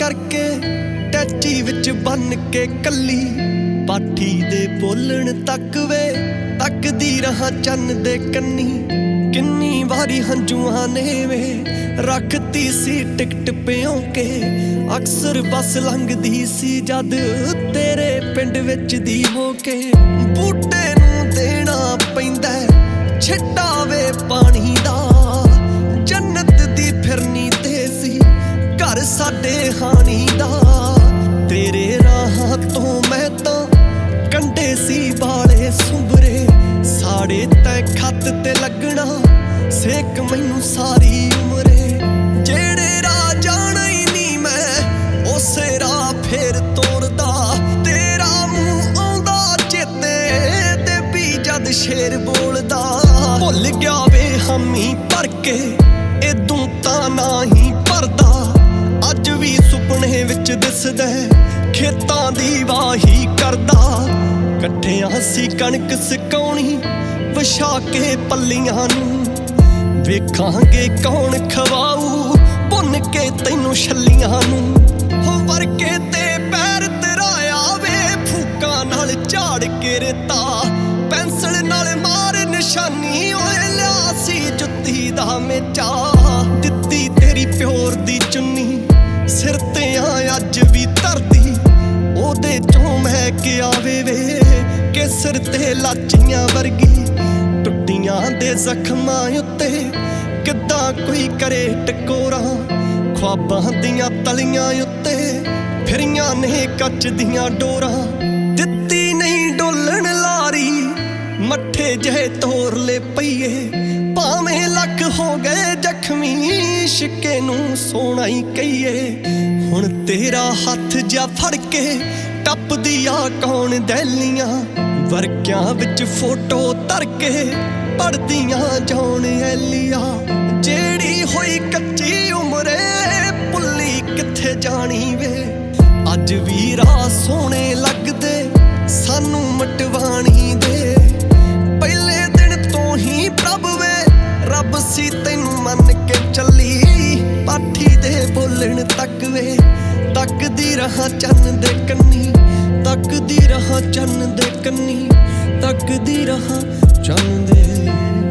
करके टैची विच बन के कली पाठी दे बोलण तक वे तकदी रहा चन्न दे कन्नी किन्नी वारी हंजुआं ने वे रखती सी टिकट प्यों के अक्सर बस लंघदी सी जद तेरे पिंड विच दी हो के बूटे नूं देना पैंदा छिट्टा वे पानी दा जन्नत दी फिरनी ते सी घर साडे हानी दा तेरे राहां तो मैं तां कंडे सी बाले सुंबरे साड़े तै खत ते लगना सेक मैनू सारी उमरे जेड़े राह जाना ही नहीं मैं उसे राह फेर तोड़दा तेरा मुंह आउंदा चेते ते भी जद शेर बोलदा भुल गया वे हामी भर के इदों तां ना ही भरदा अज भी सुपने विच दिसदा खेतां दी वाही करदा कट्ठियां सी कणक सुकाउणी विछा के पल्लियां नूं वेखांगे कौन खवाऊ भुन के तैनू छल्लियां नूं हो वरके ते पैर तराया वे फूकां नाल झाड़ के रेता पेंसिल नाल मार निशानी ओए लिया सी जुत्ती दा मेचा दित्ती तेरी प्योर दी चुन्नी सिर ते अज भी धरदी ओदे चों महक आवे वे के सिर ते लाचियां वर्गी टुट्टियां दे जख्मां उत्ते किद्दां कोई करे टकोरा ख्वाबां दियां तलियां उत्ते फिरियां ने कच दियां डोरां दित्ती नहीं डोलण लारी मट्ठे जहे तोर ले पईए भावें लख हो गए जख्मी शिके नूं सोना ही कहीए हुण तेरा हथ जा फड़ के टपदी आ कौन दैलियां वर्कियां विच फोटो धर के पढ़दियां जान ऐलिया जेड़ी होई कच्ची उमरे भुल्ली किथे जानी वे अज भी राह सोहणे लगदे सानू मटवाणी दे पहले दिन तो ही प्रभ वे रब सी तैनू मन के चली पाठी दे बोलण तक वे तकदी रहा चन्न दे कन्नी तकदी रहा चन्न दे कन्नी तकदी रहा चन्न दे